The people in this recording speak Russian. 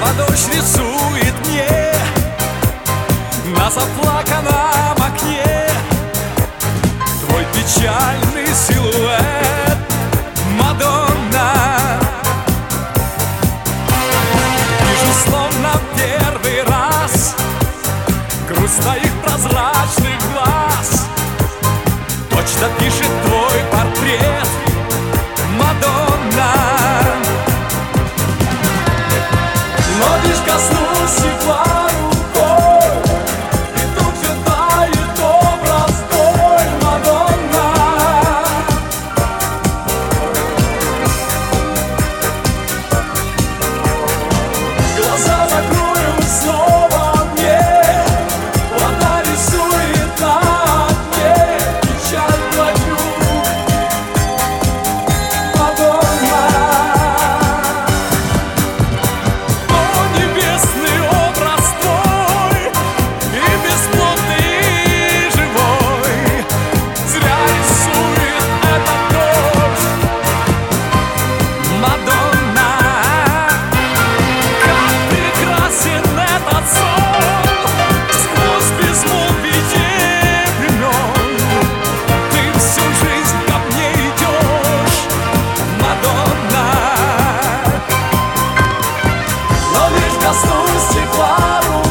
дождь рисует мне на заплаканном окне твой печальный силуэт, Мадонна. Вижу словно первый раз грусть твоих прозрачных глаз, точно пишет твой портрет, Мадонна. Но лишь коснусь стекла рукой, и тут же тает образ твой, Мадонна. Глаза закрою снова мне, вода рисует на окне печаль твою, Мадонна. Коснусь стекла.